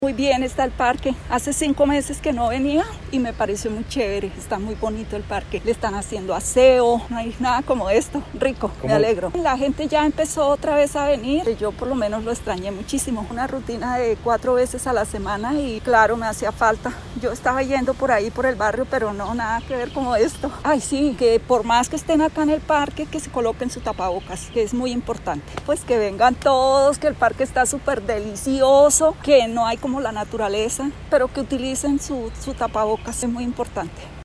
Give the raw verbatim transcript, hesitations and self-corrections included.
Muy bien está el parque. Hace cinco meses que no venía y me pareció muy chévere. Está muy bonito el parque. Le están haciendo aseo. No hay nada como esto. Rico. ¿Cómo? Me alegro. La gente ya empezó otra vez a venir. Yo por lo menos lo extrañé muchísimo. Una rutina de cuatro veces a la semana y claro, me hacía falta. Yo estaba yendo por ahí por el barrio, pero no, nada que ver como esto. Ay, sí, que por más que estén acá en el parque, que se coloquen su tapabocas, que es muy importante. Pues que vengan todos, que el parque está súper delicioso, que no hay como la naturaleza, pero que utilicen su, su tapabocas, es muy importante.